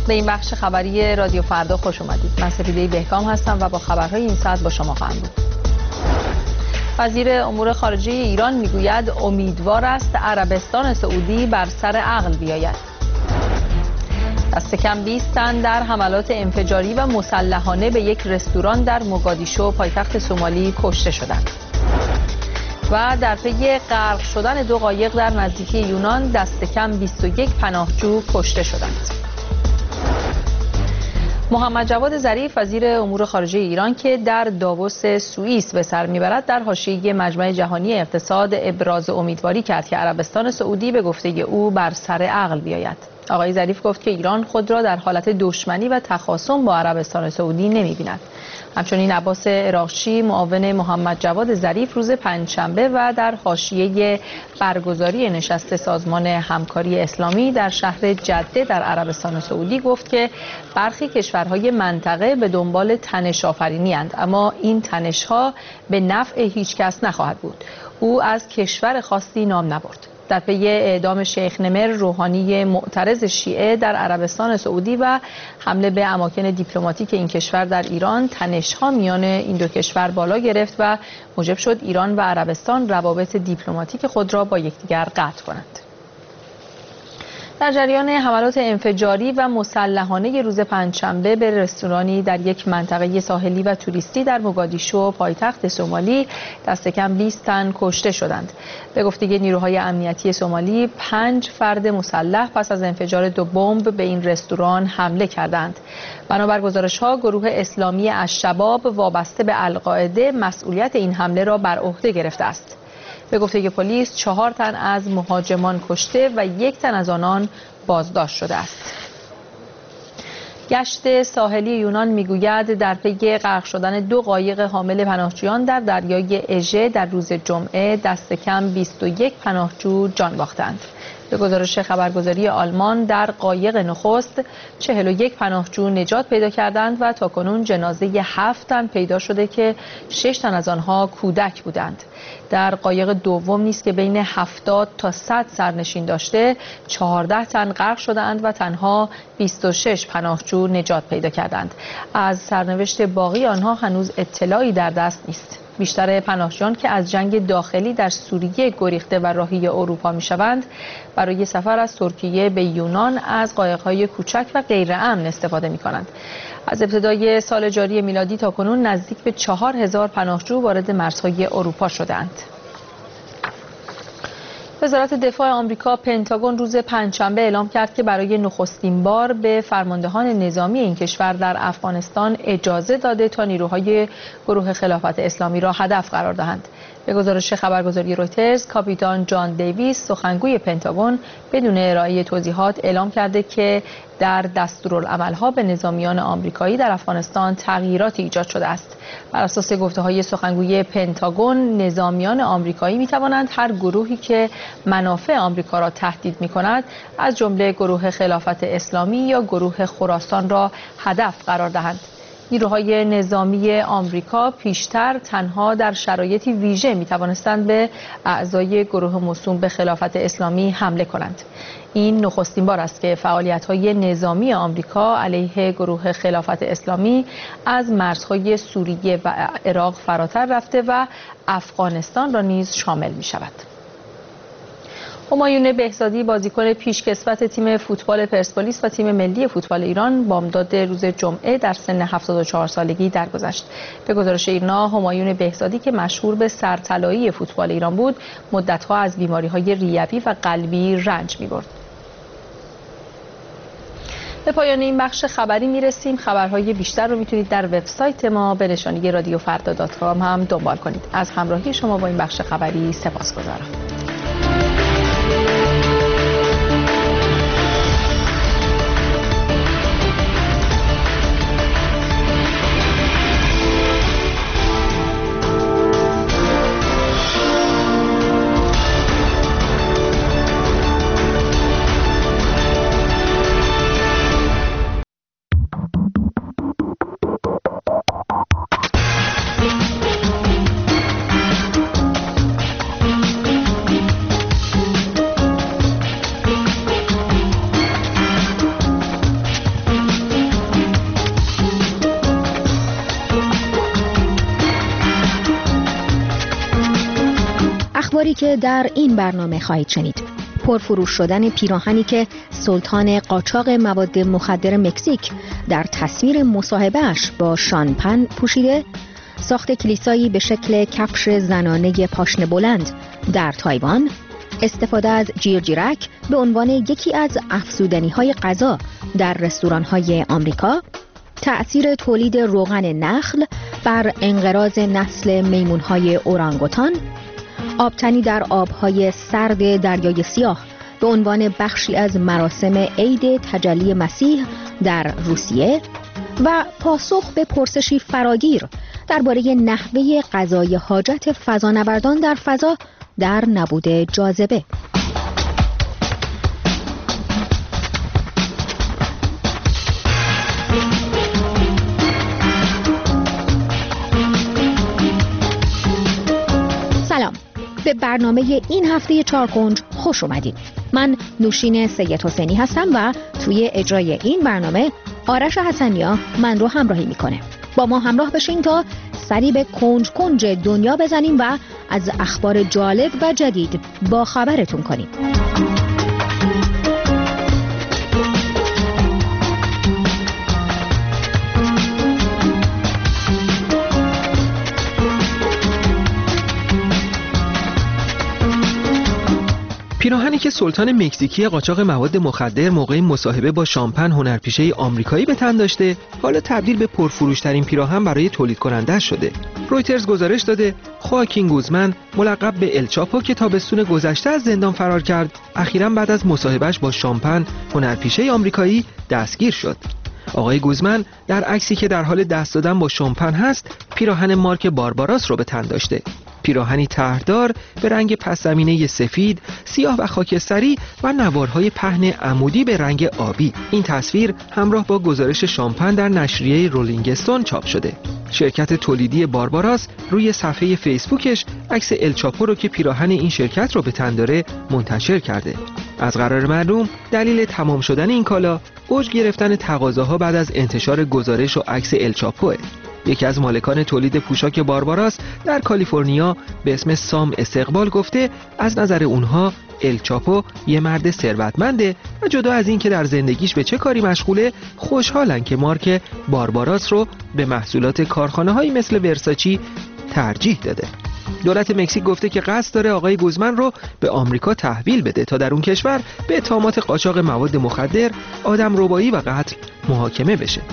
به این بخش خبری رادیو فردا خوش اومدید. من سپیده بهکام هستم و با خبرهای این ساعت با شما خواهم بود. وزیر امور خارجه ایران میگوید امیدوار است عربستان سعودی بر سر عقل بیاید. دست کم 20 تن در حملات انفجاری و مسلحانه به یک رستوران در موگادیشو پایتخت سومالی کشته شدند. و در پی غرق شدن 2 قایق در نزدیکی یونان دست کم 21 پناهجو کشته شدند. محمد جواد ظریف وزیر امور خارجه ایران که در داووس سوئیس به سر میبرد در حاشیه مجمع جهانی اقتصاد ابراز امیدواری کرد که عربستان سعودی به گفته او بر سر عقل بیاید. آقای ظریف گفت که ایران خود را در حالت دشمنی و تخاصم با عربستان سعودی نمی‌بیند. همچنین عباس عراقچی معاون محمد جواد ظریف روز پنجشنبه و در حاشیه برگزاری نشست سازمان همکاری اسلامی در شهر جده در عربستان سعودی گفت که برخی کشورهای منطقه به دنبال تنش آفرینی‌اند، اما این تنش‌ها به نفع هیچ کس نخواهد بود. او از کشور خاصی نام نبرد. در پی اعدام شیخ نمر روحانی معترض شیعه در عربستان سعودی و حمله به اماکن دیپلماتیک این کشور در ایران، تنش‌ها میان این دو کشور بالا گرفت و موجب شد ایران و عربستان روابط دیپلماتیک خود را با یکدیگر قطع کنند. در جریان حملات انفجاری و مسلحانه روز پنجشنبه به رستورانی در یک منطقه ساحلی و توریستی در موگادیشو پایتخت سومالی دست کم 20 تن کشته شدند. به گفته نیروهای امنیتی سومالی 5 فرد مسلح پس از انفجار 2 بمب به این رستوران حمله کردند. بنابر گزارش‌ها گروه اسلامی الشباب وابسته به القاعده مسئولیت این حمله را بر عهده گرفته است. به گفته پلیس 4 تن از مهاجمان کشته و 1 تن از آنان بازداشت شده است. گشت ساحلی یونان میگوید در پی غرق شدن 2 قایق حامل پناهجویان در دریای اژه در روز جمعه دست کم 21 پناهجو جان باختند. به گزارش خبرگزاری آلمان در قایق نخست 41 پناهجو نجات پیدا کردند و تاکنون جنازه 7 تن پیدا شده که 6 تن از آنها کودک بودند. در قایق دوم نیز که بین 70 تا 100 سرنشین داشته 14 تن غرق شدند و تنها 26 پناهجو نجات پیدا کردند. از سرنوشت باقی آنها هنوز اطلاعی در دست نیست. بیشتر پناهجویان که از جنگ داخلی در سوریه گریخته و راهی اروپا میشوند برای سفر از ترکیه به یونان از قایق‌های کوچک و غیر امن استفاده می‌کنند. از ابتدای سال جاری میلادی تا کنون نزدیک به 4000 پناهجو وارد مرزهای اروپا شدند. وزارت دفاع آمریکا پنتاگون روز پنجشنبه اعلام کرد که برای نخستین بار به فرماندهان نظامی این کشور در افغانستان اجازه داده تا نیروهای گروه خلافت اسلامی را هدف قرار دهند. به گزارش خبرگزاری رویترز، کاپیتان جان دیویس سخنگوی پنتاگون بدون ارائه توضیحات اعلام کرده که در دستورالعمل‌ها به نظامیان آمریکایی در افغانستان تغییراتی ایجاد شده است. بر اساس گفته‌های سخنگوی پنتاگون، نظامیان آمریکایی می‌توانند هر گروهی که منافع آمریکا را تهدید می‌کند، از جمله گروه خلافت اسلامی یا گروه خراسان را هدف قرار دهند. نیروهای نظامی آمریکا پیشتر تنها در شرایطی ویژه می‌توانستند به اعضای گروه موسوم به خلافت اسلامی حمله کنند. این نخستین بار است که فعالیت‌های نظامی آمریکا علیه گروه خلافت اسلامی از مرزهای سوریه و عراق فراتر رفته و افغانستان را نیز شامل می‌شود. همایون بهزادی بازیکن پیشکسوت تیم فوتبال پرسپولیس و تیم ملی فوتبال ایران بامداد روز جمعه در سن 74 سالگی درگذشت. به گزارش ایرنا، همایون بهزادی که مشهور به سرطلایی فوتبال ایران بود، مدت‌ها از بیماری‌های ریوی و قلبی رنج می‌برد. به پایان این بخش خبری میرسیم. خبرهای بیشتر رو میتونید در وبسایت ما به نشانی radiofarda.com هم دنبال کنید. از همراهی شما با این بخش خبری سپاسگزارم. خبری که در این برنامه خواهید شنید. پرفروش شدن پیراهنی که سلطان قاچاق مواد مخدر مکزیک در تصویر مصاحبه‌اش با شان پن پوشیده، ساخت کلیسایی به شکل کفش زنانه پاشنه بلند در تایوان، استفاده از جیرجیرک به عنوان یکی از افزودنی‌های غذا در رستوران‌های آمریکا، تأثیر تولید روغن نخل بر انقراض نسل میمون‌های اورانگوتان، آبتنی در آب‌های سرد دریای سیاه به عنوان بخشی از مراسم عید تجلی مسیح در روسیه و پاسخ به پرسشی فراگیر درباره نحوه قضای حاجت فضانوردان در فضا در نبود جاذبه. سلام، به برنامه این هفته چارکنج خوش اومدید. من نوشین سید حسینی هستم و توی اجرای این برنامه آرش حسنیا من رو همراهی میکنه. با ما همراه بشین تا سری به کنج کنج دنیا بزنیم و از اخبار جالب و جدید با خبرتون کنیم. پیراهنی که سلطان مکزیکی قاچاق مواد مخدر موقع مصاحبه با شان پن هنرپیشه آمریکایی به تن داشته، حالا تبدیل به پرفروش‌ترین پیراهن برای تولید کننده شده. رویترز گزارش داده خواکین گوزمن، ملقب به الچاپو که تابستون گذشته از زندان فرار کرد، اخیراً بعد از مصاحبهش با شان پن هنرپیشه آمریکایی دستگیر شد. آقای گوزمن در عکسی که در حال دست دادن با شان پن هست، پیراهن مارک بارباراس رو به تن داشته. پیراهنی طرحدار به رنگ پس زمینه سفید، سیاه و خاکستری و نوارهای پهن عمودی به رنگ آبی. این تصویر همراه با گزارش شان پن در نشریه رولینگ استون چاپ شده. شرکت تولیدی بارباراس روی صفحه فیسبوکش عکس الچاپو رو که پیراهن این شرکت رو به تن داره منتشر کرده. از قرار معلوم دلیل تمام شدن این کالا اوج گرفتن تقاضاها بعد از انتشار گزارش و عکس الچاپوه. یکی از مالکان تولید پوشاک بارباراس در کالیفرنیا به اسم سام استقبال گفته از نظر اونها الچاپو یه مرد ثروتمنده و جدا از این که در زندگیش به چه کاری مشغوله، خوشحالن که مارک بارباراس رو به محصولات کارخانه‌هایی مثل ورساچی ترجیح داده. دولت مکزیک گفته که قصد داره آقای گوزمن رو به آمریکا تحویل بده تا در اون کشور به اتهامات قاچاق مواد مخدر، آدمربایی و قتل محاکمه بشه.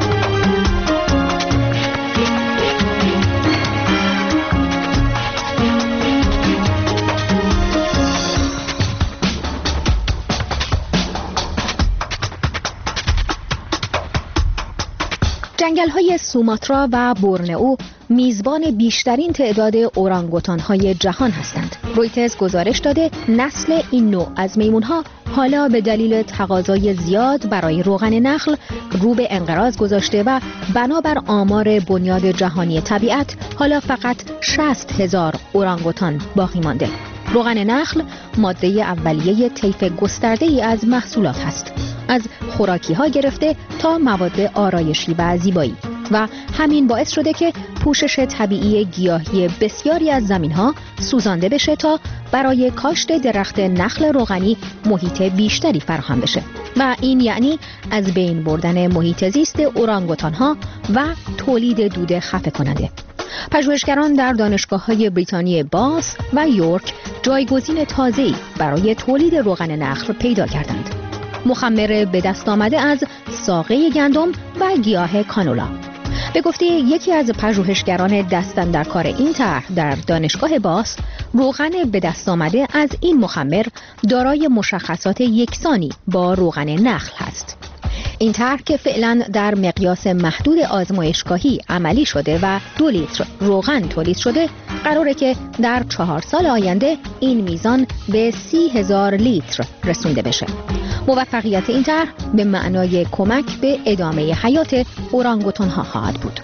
جنگل‌های سوماترا و بورنئو میزبان بیشترین تعداد اورانگوتان‌های جهان هستند. رویترز گزارش داده نسل این نوع از میمون‌ها حالا به دلیل تقاضای زیاد برای روغن نخل رو به انقراض گذاشته و بنابر آمار بنیاد جهانی طبیعت حالا فقط 60,000 اورانگوتان باقی مانده. روغن نخل ماده اولیه طیف گسترده‌ای از محصولات است، از خوراکی‌ها گرفته تا مواد آرایشی و زیبایی، و همین باعث شده که پوشش طبیعی گیاهی بسیاری از زمین‌ها سوزانده بشه تا برای کاشت درخت نخل روغنی محیط بیشتری فراهم بشه و این یعنی از بین بردن محیط زیست اورانگوتان‌ها و تولید دود خفه کننده. پژوهشگران در دانشگاه‌های بریتانیای باث و یورک جایگزین تازه‌ای برای تولید روغن نخل پیدا کردند. مخمر به دست آمده از ساقه گندم و گیاه کانولا. به گفته یکی از پژوهشگران دستن در کار این طرح در دانشگاه باث، روغن به دست آمده از این مخمر دارای مشخصات یکسانی با روغن نخل است. این طرح که فعلا در مقیاس محدود آزمایشگاهی عملی شده و 2 لیتر روغن تولید شده، قراره که در 4 سال آینده این میزان به 30,000 لیتر رسونده بشه. موفقیت این طرح به معنای کمک به ادامه حیات اورانگوتان‌ها خواهد بود.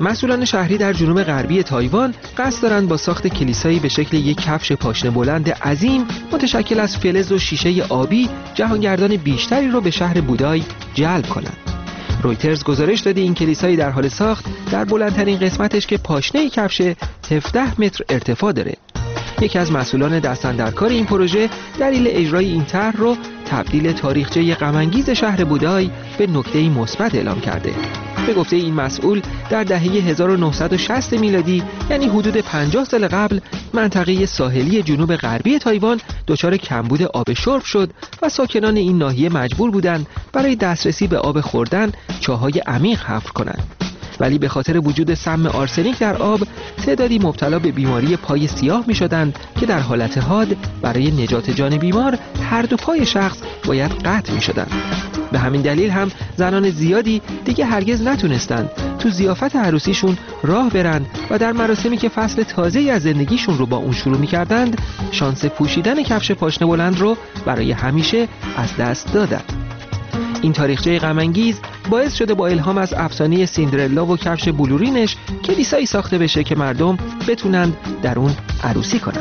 مسئولان شهری در جنوب غربی تایوان قصد دارند با ساخت کلیسایی به شکل یک کفش پاشنه بلند عظیم متشکل از فلز و شیشه آبی جهانگردان بیشتری رو به شهر بودای جلب کنند. رویترز گزارش داده این کلیسایی در حال ساخت در بلندترین قسمتش که پاشنه کفش 17 متر ارتفاع داره. یکی از مسئولان دستاندرکار این پروژه دلیل اجرای این طرح رو تبدیل تاریخچه غم‌انگیز شهر بودای به نکته مثبت اعلام کرده. به گفته این مسئول در دهه 1960 میلادی یعنی حدود 50 سال قبل منطقه ساحلی جنوب غربی تایوان دچار کمبود آب شرب شد و ساکنان این ناحیه مجبور بودند برای دسترسی به آب خوردن چاهای عمیق حفر کنند. ولی به خاطر وجود سم آرسنیک در آب تعدادی مبتلا به بیماری پای سیاه می شدند که در حالت حاد برای نجات جان بیمار هر دو پای شخص باید قطع می شدند. به همین دلیل هم زنان زیادی دیگه هرگز نتونستند تو ضیافت عروسیشون راه برن و در مراسمی که فصل تازه‌ای از زندگیشون رو با اون شروع می کردند شانس پوشیدن کفش پاشنه بلند رو برای همیشه از دست دادند. این تاریخچه غم‌انگیز باعث شده با الهام از افسانه سیندرلا و کفش بلورینش کلیسایی ساخته بشه که مردم بتونند در اون عروسی کنند.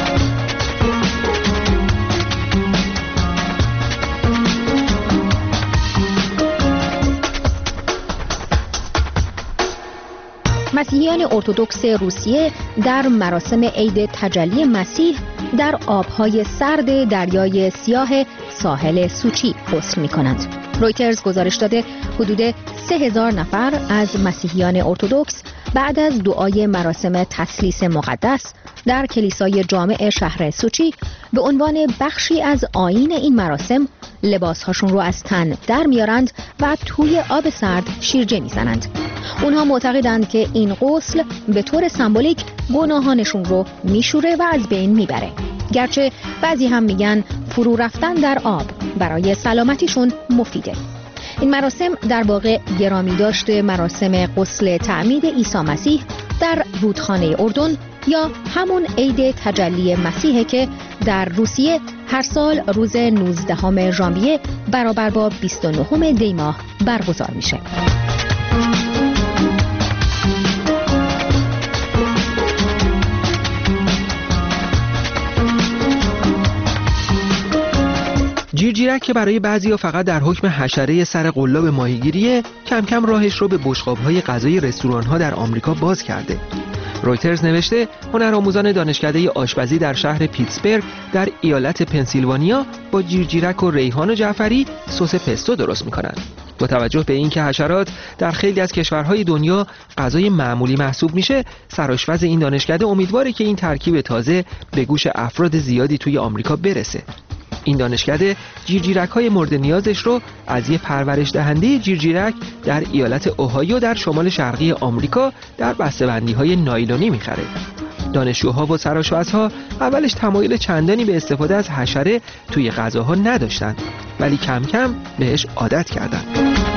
مسیحیان ارتدوکس روسیه در مراسم عید تجلی مسیح در آبهای سرد دریای سیاه ساحل سوچی غسل می‌کنند. رویترز گزارش داده حدود 3000 نفر از مسیحیان ارتدوکس بعد از دعای مراسم تثلیث مقدس در کلیسای جامع شهر سوچی به عنوان بخشی از آیین این مراسم لباسهاشون رو از تن در میارند و توی آب سرد شیرجه میزنند. اونها معتقدند که این غسل به طور سمبولیک گناهانشون رو میشوره و از بین میبره. گرچه بعضی هم میگن فرو رفتن در آب برای سلامتیشون مفیده. این مراسم در واقع گرامی داشته مراسم غسل تعمید عیسی مسیح در رودخانه اردن یا همون عید تجلی مسیحه که در روسیه هر سال روز 19 ژانویه برابر با 29 دی ماه برگزار میشه. جیرجیرک که برای بعضیا فقط در حکم حشره سر قلاب ماهیگیریه کم کم راهش رو به بشقاب‌های غذایی رستوران‌ها در آمریکا باز کرده. رویترز نوشته هنرآموزان دانشکده آشپزی در شهر پیتسبرگ در ایالت پنسیلوانیا با جیرجیرک و ریحان و جعفری سس پستو درست می‌کنند. با توجه به اینکه حشرات در خیلی از کشورهای دنیا غذای معمولی محسوب میشه، سرآشپز این دانشکده امیدواره که این ترکیب تازه به گوش افراد زیادی توی آمریکا برسه. این دانشکده جیرجیرک‌های مورد نیازش رو از یه پرورش دهنده جیرجیرک در ایالت اوهایو در شمال شرقی آمریکا در بسته‌بندی‌های نایلونی می‌خره. دانشجوها و سرآشپزها اولش تمایل چندانی به استفاده از حشره توی غذاها نداشتند، ولی کم کم بهش عادت کردند.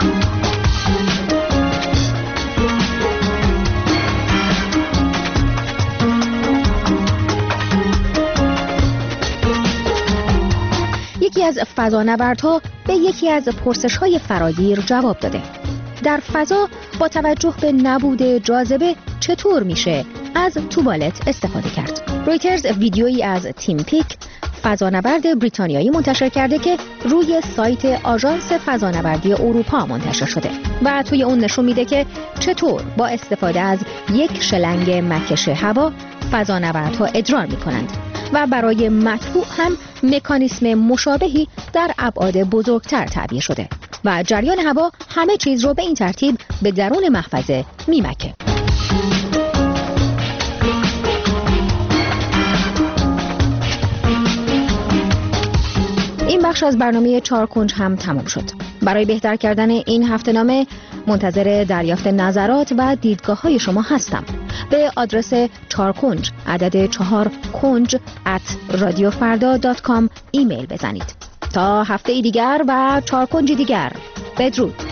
یکی از فضانوردها به یکی از پرسش‌های فراگیر جواب داده. در فضا با توجه به نبود جاذبه چطور میشه از توالت استفاده کرد؟ رویترز ویدیویی از تیم پیک فضانورد بریتانیایی منتشر کرده که روی سایت آژانس فضانوردی اروپا منتشر شده و توی اون نشون میده که چطور با استفاده از یک شلنگ مکش هوا فضانوردها ادرار میکنند و برای مدفوع هم مکانیسم مشابهی در ابعاد بزرگتر تعبیه شده و جریان هوا همه چیز رو به این ترتیب به درون محفظه میمکه. این بخش از برنامه 4 کنج هم تمام شد. برای بهتر کردن این هفته‌نامه منتظر دریافت نظرات و دیدگاه‌های شما هستم. به آدرس 4 کنج عدد 4 کنج @radiofarda.com ایمیل بزنید. تا هفته دیگر و 4 کنج دیگر، بدرود.